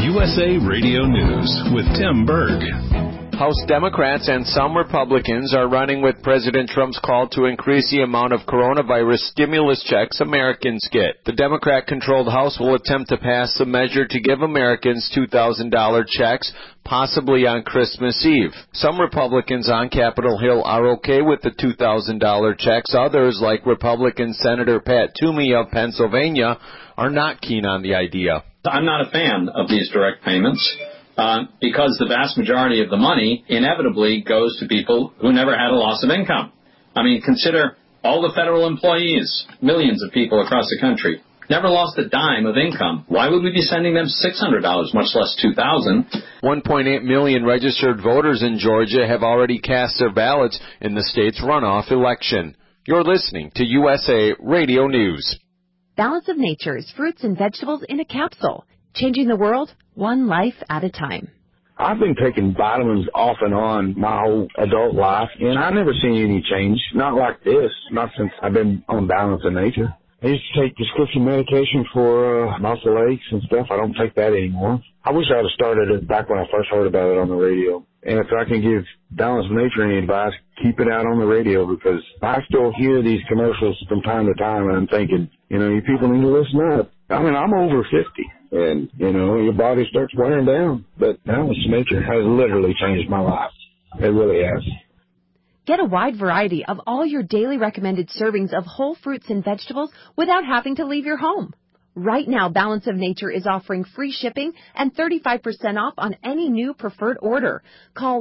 USA Radio News with Tim Berg. House Democrats and some Republicans are running with President Trump's call to increase the amount of coronavirus stimulus checks Americans get. The Democrat-controlled House will attempt to pass the measure to give Americans $2,000 checks, possibly on Christmas Eve. Some Republicans on Capitol Hill are okay with the $2,000 checks. Others, like Republican Senator Pat Toomey of Pennsylvania, are not keen on the idea. I'm not a fan of these direct payments. Because the vast majority of the money inevitably goes to people who never had a loss of income. I mean, consider all the federal employees, millions of people across the country, never lost a dime of income. Why would we be sending them $600, much less $2,000? 1.8 million registered voters in Georgia have already cast their ballots in the state's runoff election. You're listening to USA Radio News. Balance of Nature's fruits and vegetables in a capsule. Changing the world, one life at a time. I've been taking vitamins off and on my whole adult life, and I've never seen any change. Not like this, not since I've been on Balance of Nature. I used to take prescription medication for muscle aches and stuff. I don't take that anymore. I wish I would have started it back when I first heard about it on the radio. And if I can give Balance of Nature any advice, keep it out on the radio, because I still hear these commercials from time to time, and I'm thinking, you people need to listen up. I mean, I'm over 50. And, your body starts wearing down. But Balance of Nature has literally changed my life. It really has. Get a wide variety of all your daily recommended servings of whole fruits and vegetables without having to leave your home. Right now, Balance of Nature is offering free shipping and 35% off on any new preferred order. Call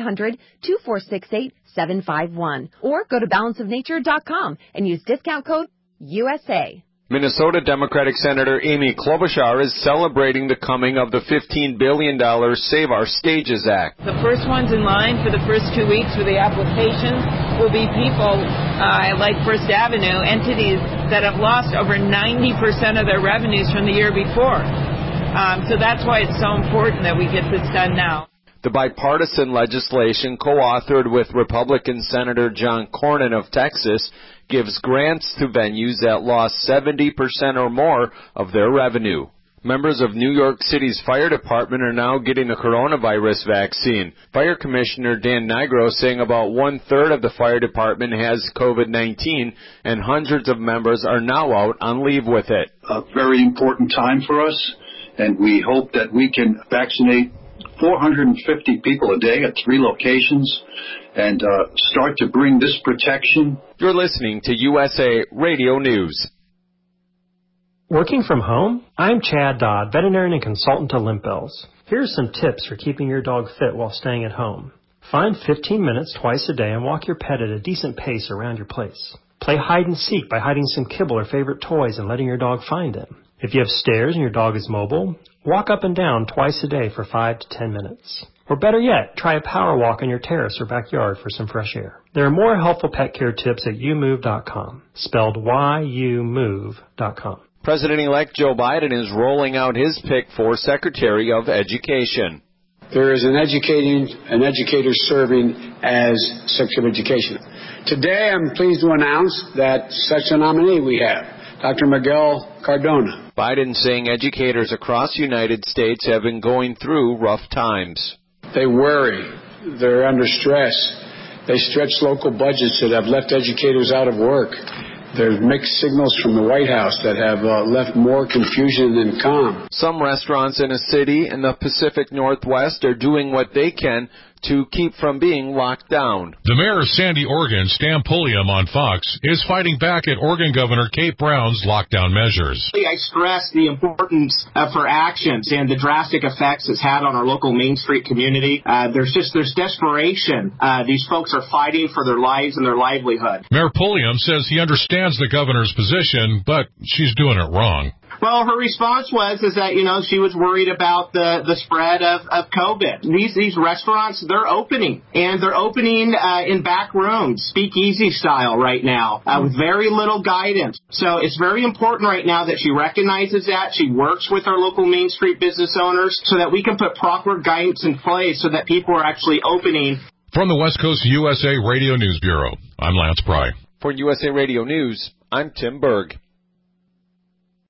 1-800-2468-751 or go to balanceofnature.com and use discount code USA. Minnesota Democratic Senator Amy Klobuchar is celebrating the coming of the $15 billion Save Our Stages Act. The first ones in line for the first 2 weeks for the applications will be people like First Avenue, entities that have lost over 90% of their revenues from the year before. So that's why it's so important that we get this done now. The bipartisan legislation, co-authored with Republican Senator John Cornyn of Texas, gives grants to venues that lost 70% or more of their revenue. Members of New York City's fire department are now getting the coronavirus vaccine. Fire Commissioner Dan Nigro saying about one-third of the fire department has COVID-19, and hundreds of members are now out on leave with it. A very important time for us, and we hope that we can vaccinate 450 people a day at 3 locations and start to bring this protection. You're listening to USA Radio News. Working from home? I'm Chad Dodd, veterinarian and consultant to Limp Bells. Here's some tips for keeping your dog fit while staying at home. Find 15 minutes twice a day and walk your pet at a decent pace around your place. Play hide and seek by hiding some kibble or favorite toys and letting your dog find them. If you have stairs and your dog is mobile, walk up and down twice a day for 5 to 10 minutes. Or better yet, try a power walk on your terrace or backyard for some fresh air. There are more helpful pet care tips at youmove.com, spelled YOUMOVE.com. President-elect Joe Biden is rolling out his pick for Secretary of Education. There is an educator serving as Secretary of Education. Today, I'm pleased to announce that such a nominee we have, Dr. Miguel Cardona. Biden saying educators across the United States have been going through rough times. They worry. They're under stress. They stretch local budgets that have left educators out of work. There's mixed signals from the White House that have left more confusion than calm. Some restaurants in a city in the Pacific Northwest are doing what they can to keep from being locked down. The mayor of Sandy, Oregon, Stan Pulliam on Fox, is fighting back at Oregon Governor Kate Brown's lockdown measures. I stress the importance for actions and the drastic effects it's had on our local Main Street community. There's desperation. These folks are fighting for their lives and their livelihood. Mayor Pulliam says he understands the governor's position, but she's doing it wrong. Well, her response was that, she was worried about the spread of COVID. These restaurants, they're opening, and they're opening in back rooms, speakeasy style right now, with very little guidance. So it's very important right now that she recognizes that. She works with our local Main Street business owners so that we can put proper guidance in place so that people are actually opening. From the West Coast USA Radio News Bureau, I'm Lance Pry. For USA Radio News, I'm Tim Berg.